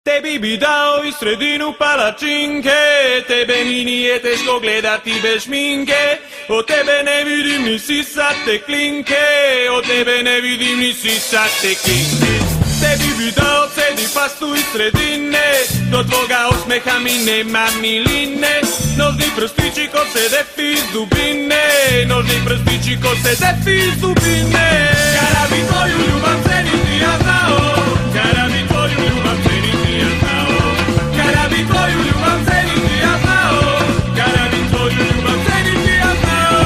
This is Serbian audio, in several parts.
Tebi bi dao i sredinu palačinke, tebe mi nije teško gledati bez šminke, od tebe ne vidim ni sisate klinke, od tebe ne vidim ni sisate klinke. Tebi bi dao cedi pastu iz sredine, do tvoga osmeha mi nema miline, nožni prstići ko se defi iz dubine, nožni prstići ko se defi iz dubine. Kada bi tvoju ljubav ceniti ja znao, kada bi tvoju ljubav ceniti ja znao, kada bi tvoju ljubav ceniti ja znao, kada bi tvoju ljubav ceniti ja znao.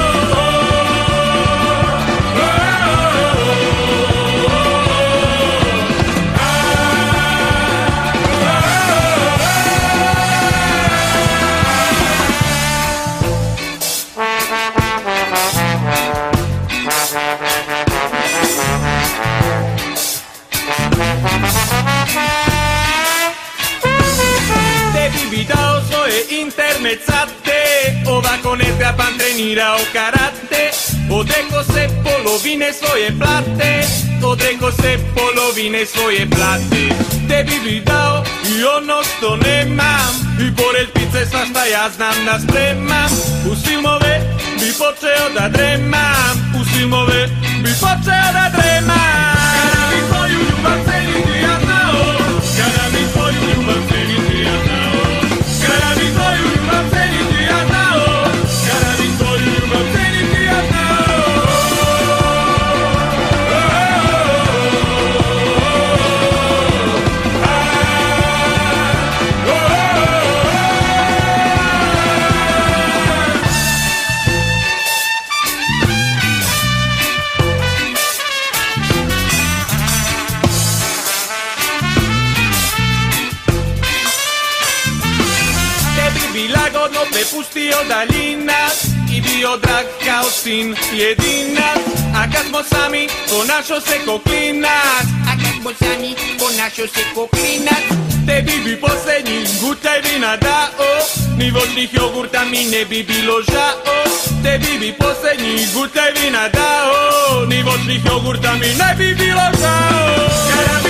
Tebi bi dao svoje intermezate, ovako ne trebam trenirao karate, odreko se polovine svoje plate, odreko se polovine svoje plate. Tebi bi dao i ono što nemam, i pored pice svašta ja znam da spremam, uz filmove bi počeo da dremam, uz filmove bi počeo da dremam. Kada bi tvoju ljubav ceniti ja znao, kada bi tvoju ljubav ceniti ja znao, kada bi tvoju ljubav ceniti ja znao, kada bi tvoju ljubav ceniti ja znao. Bi lagodno te pustio daljina i bio drag kao sin jedinac, a kad smo sami ponašao se ko klinac, A kad smo sami ponašao se ko klinac. tebi bi posljednji gutaj vina dao, ni voćnih jogurta mi ne bi bilo žao, tebi bi posljednji gutaj vina dao, ni voćnih jogurta mi ne bi bilo žao.